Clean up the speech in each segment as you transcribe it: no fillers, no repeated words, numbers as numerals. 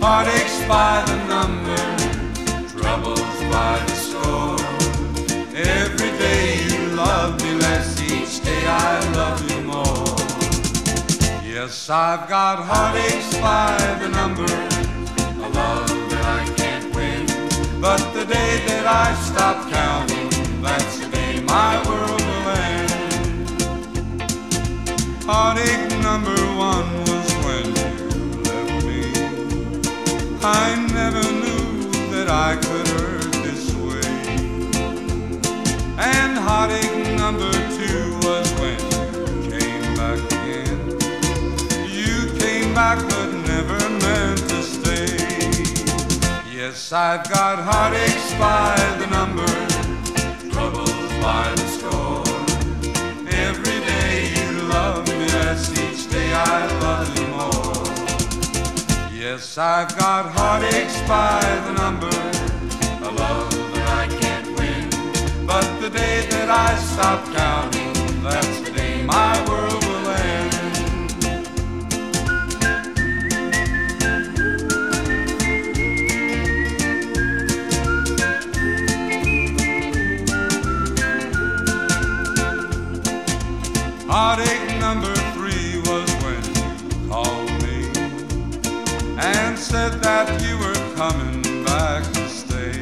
heartaches by the number, troubles by the score. Every day you love me less, each day I love you more. Yes, I've got heartaches by the number, a love that I can't win. But the day that I stop counting, that's the day my world will end. Heartache number one was when you left me. I never knew that I could hurt this way. And heartache number two was when you came back again. You came back but never meant to stay. Yes, I've got heartaches by the number, troubles by the score. Every day you love me less, each day I love you more. Yes, I've got heartaches by the number, a love that I can't win. But the day that I stop counting, that's the day my world will end. Heartache number three was when you called me and said that you were coming back to stay.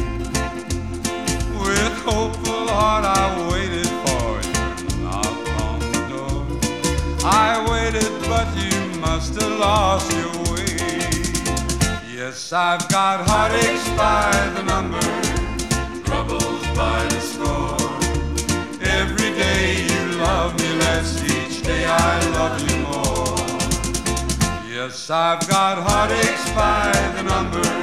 With hopeful heart I waited for your knock on the door. I waited but you must have lost your way. Yes, I've got heartaches by the number, troubles by the score. Every day you love me less, each day I love you more. Yes, I've got heartaches by the number,